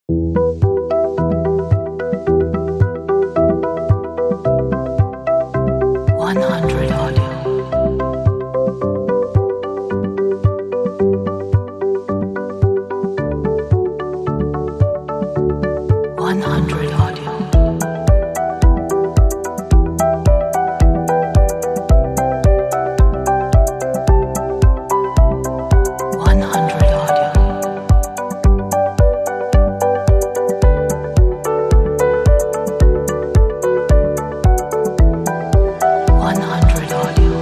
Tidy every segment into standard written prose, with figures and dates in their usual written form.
100 audio. 100 audio. 100 audio. 100 audio.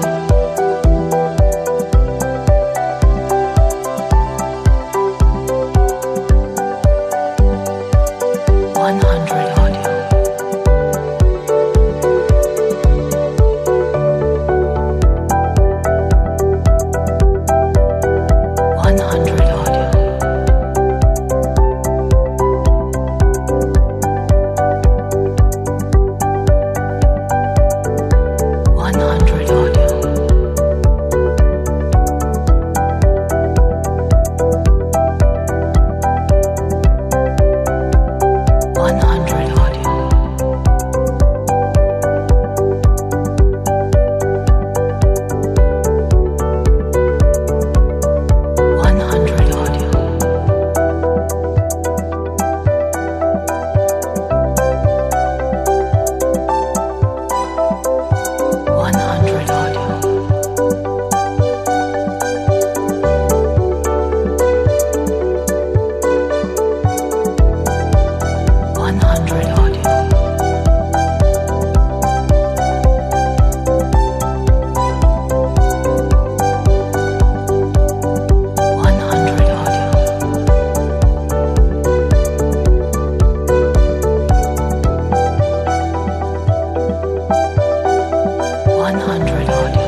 100 audio. 100 audio. 100 audio. 100 audio. 100 audio. 100 audio. 100 audio. 100 audio. 100 audio.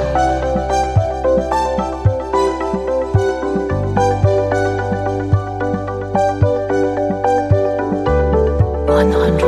100